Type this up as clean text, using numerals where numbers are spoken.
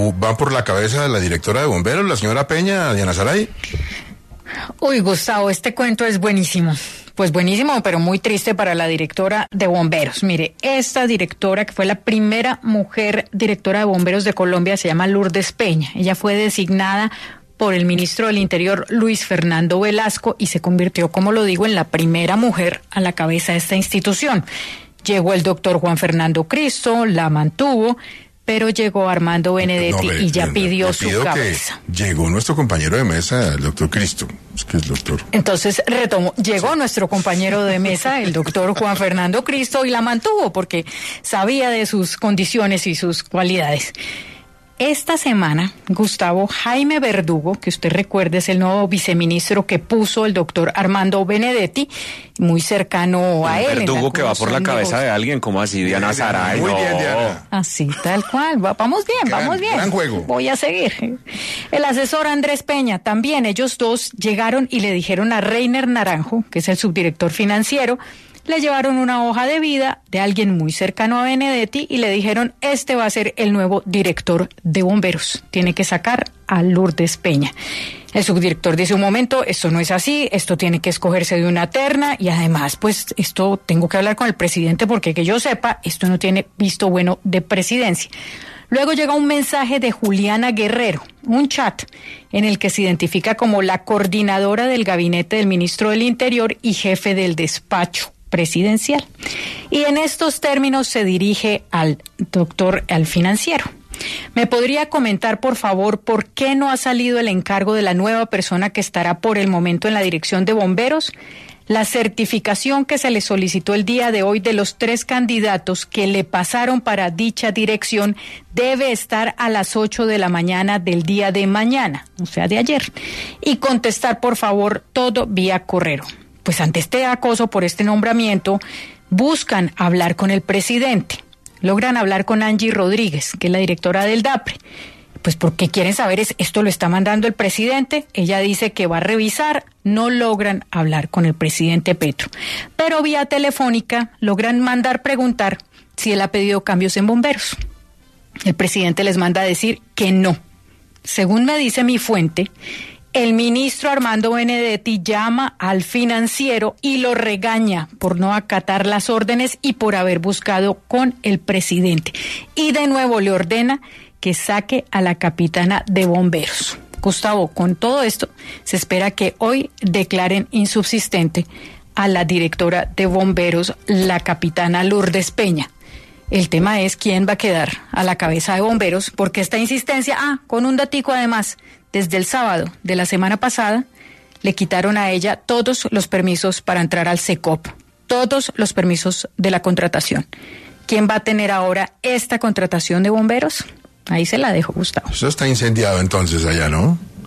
¿Van por la cabeza de la directora de bomberos, la señora Peña, Diana Saray? Uy, Gustavo, este cuento es buenísimo. Pues buenísimo, pero muy triste para la directora de bomberos. Mire, esta directora, que fue la primera mujer directora de bomberos de Colombia, se llama Lourdes Peña. Ella fue designada por el ministro del Interior, Luis Fernando Velasco, y se convirtió, como lo digo, en la primera mujer a la cabeza de esta institución. Llegó el doctor Juan Fernando Cristo, la mantuvo, pero llegó Armando Benedetti y ya pidió su cabeza. Llegó nuestro compañero de mesa, el doctor Cristo. Es que es doctor. Entonces, retomo, llegó nuestro compañero de mesa, el doctor Juan Fernando Cristo, y la mantuvo porque sabía de sus condiciones y sus cualidades. Esta semana, Gustavo, Jaime Verdugo, que usted recuerde es el nuevo viceministro que puso el doctor Armando Benedetti, muy cercano a él. Verdugo que va por la cabeza de alguien, como así, Diana Saray. Muy bien, Diana. Así, tal cual. Vamos bien, vamos bien. Gran juego. Voy a seguir. El asesor Andrés Peña, también ellos dos llegaron y le dijeron a Reiner Naranjo, que es el subdirector financiero, le llevaron una hoja de vida de alguien muy cercano a Benedetti y le dijeron, este va a ser el nuevo director de bomberos. Tiene que sacar a Lourdes Peña. El subdirector dice, un momento, esto no es así, esto tiene que escogerse de una terna y además, pues, esto tengo que hablar con el presidente porque que yo sepa, esto no tiene visto bueno de presidencia. Luego llega un mensaje de Juliana Guerrero, un chat en el que se identifica como la coordinadora del gabinete del ministro del Interior y jefe del despacho presidencial. Y en estos términos se dirige al financiero. ¿Me podría comentar, por favor, por qué no ha salido el encargo de la nueva persona que estará por el momento en la dirección de bomberos? La certificación que se le solicitó el día de hoy de los 3 candidatos que le pasaron para dicha dirección debe estar a las 8 de la mañana del día de mañana, o sea, de ayer. Y contestar, por favor, todo vía correo. Pues ante este acoso por este nombramiento, buscan hablar con el presidente. Logran hablar con Angie Rodríguez, que es la directora del DAPRE. Pues porque quieren saber esto lo está mandando el presidente. Ella dice que va a revisar. No logran hablar con el presidente Petro. Pero vía telefónica logran mandar preguntar si él ha pedido cambios en bomberos. El presidente les manda a decir que no. Según me dice mi fuente, el ministro Armando Benedetti llama al financiero y lo regaña por no acatar las órdenes y por haber buscado con el presidente. Y de nuevo le ordena que saque a la capitana de bomberos. Gustavo, con todo esto, se espera que hoy declaren insubsistente a la directora de bomberos, la capitana Lourdes Peña. El tema es quién va a quedar a la cabeza de bomberos, porque esta insistencia, con un datico además, desde el sábado de la semana pasada, le quitaron a ella todos los permisos para entrar al SECOP, todos los permisos de la contratación. ¿Quién va a tener ahora esta contratación de bomberos? Ahí se la dejo, Gustavo. Eso está incendiado entonces allá, ¿no?